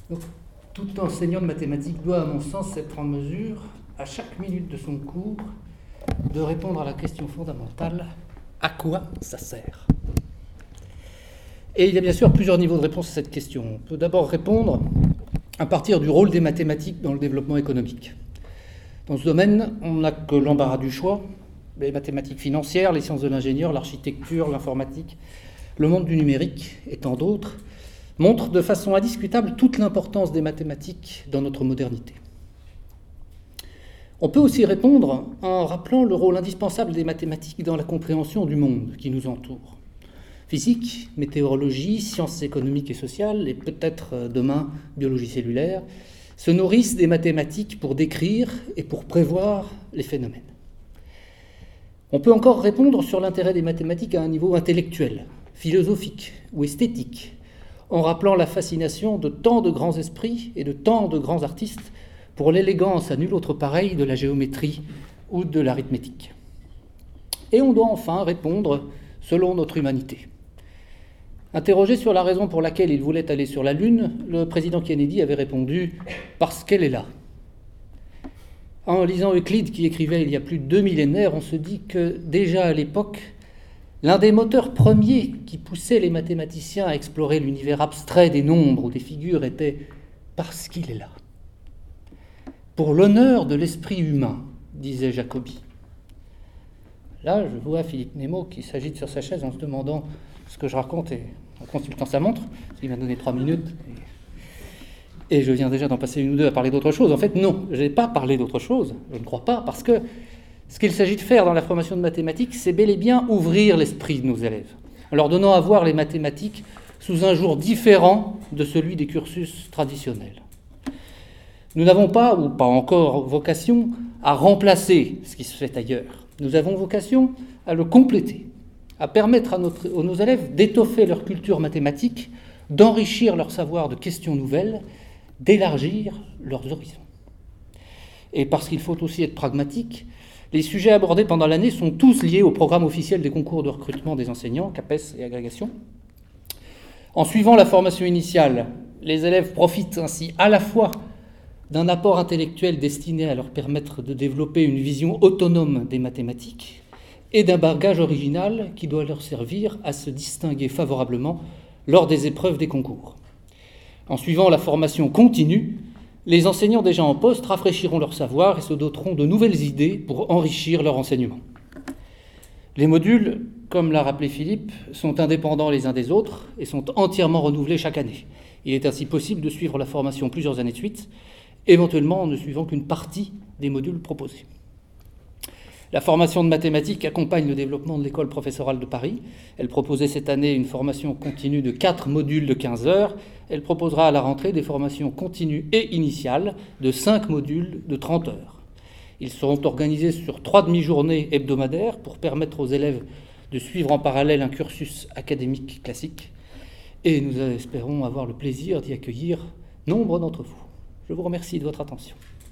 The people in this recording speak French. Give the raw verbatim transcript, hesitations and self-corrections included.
Donc, tout enseignant de mathématiques doit, à mon sens, être en mesure, à chaque minute de son cours, de répondre à la question fondamentale: à quoi ça sert? Et il y a bien sûr plusieurs niveaux de réponse à cette question. On peut d'abord répondre à partir du rôle des mathématiques dans le développement économique. Dans ce domaine, on n'a que l'embarras du choix. Les mathématiques financières, les sciences de l'ingénieur, l'architecture, l'informatique, le monde du numérique et tant d'autres montrent de façon indiscutable toute l'importance des mathématiques dans notre modernité. On peut aussi répondre en rappelant le rôle indispensable des mathématiques dans la compréhension du monde qui nous entoure. Physique, météorologie, sciences économiques et sociales, et peut-être demain biologie cellulaire, se nourrissent des mathématiques pour décrire et pour prévoir les phénomènes. On peut encore répondre sur l'intérêt des mathématiques à un niveau intellectuel, philosophique ou esthétique, en rappelant la fascination de tant de grands esprits et de tant de grands artistes pour l'élégance à nul autre pareil de la géométrie ou de l'arithmétique. Et on doit enfin répondre selon notre humanité. Interrogé sur la raison pour laquelle il voulait aller sur la Lune, le président Kennedy avait répondu « parce qu'elle est là ». En lisant Euclide, qui écrivait il y a plus de deux millénaires, on se dit que déjà à l'époque, l'un des moteurs premiers qui poussait les mathématiciens à explorer l'univers abstrait des nombres ou des figures était « parce qu'il est là ». Pour l'honneur de l'esprit humain, disait Jacobi. Là, je vois Philippe Nemo qui s'agite sur sa chaise en se demandant ce que je raconte et en consultant sa montre, parce qu'il m'a donné trois minutes. Et, et je viens déjà d'en passer une ou deux à parler d'autre chose. En fait, non, je n'ai pas parlé d'autre chose, je ne crois pas, parce que ce qu'il s'agit de faire dans la formation de mathématiques, c'est bel et bien ouvrir l'esprit de nos élèves, en leur donnant à voir les mathématiques sous un jour différent de celui des cursus traditionnels. Nous n'avons pas, ou pas encore, vocation à remplacer ce qui se fait ailleurs. Nous avons vocation à le compléter, à permettre à, notre, à nos élèves d'étoffer leur culture mathématique, d'enrichir leur savoir de questions nouvelles, d'élargir leurs horizons. Et parce qu'il faut aussi être pragmatique, les sujets abordés pendant l'année sont tous liés au programme officiel des concours de recrutement des enseignants, CAPES et agrégation. En suivant la formation initiale, les élèves profitent ainsi à la fois d'un apport intellectuel destiné à leur permettre de développer une vision autonome des mathématiques et d'un bagage original qui doit leur servir à se distinguer favorablement lors des épreuves des concours. En suivant la formation continue, les enseignants déjà en poste rafraîchiront leur savoir et se doteront de nouvelles idées pour enrichir leur enseignement. Les modules, comme l'a rappelé Philippe, sont indépendants les uns des autres et sont entièrement renouvelés chaque année. Il est ainsi possible de suivre la formation plusieurs années de suite, éventuellement en ne suivant qu'une partie des modules proposés. La formation de mathématiques accompagne le développement de l'école professorale de Paris. Elle proposait cette année une formation continue de quatre modules de quinze heures. Elle proposera à la rentrée des formations continues et initiales de cinq modules de trente heures. Ils seront organisés sur trois demi-journées hebdomadaires pour permettre aux élèves de suivre en parallèle un cursus académique classique. Et nous espérons avoir le plaisir d'y accueillir nombre d'entre vous. Je vous remercie de votre attention.